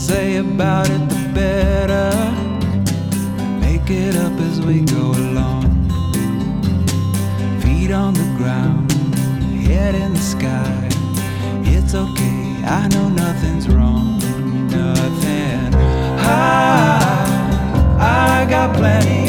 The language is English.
say about it, the better. Make it up as we go along. Feet on the ground, head in the sky. It's okay, I know nothing's wrong. Nothing. I got plenty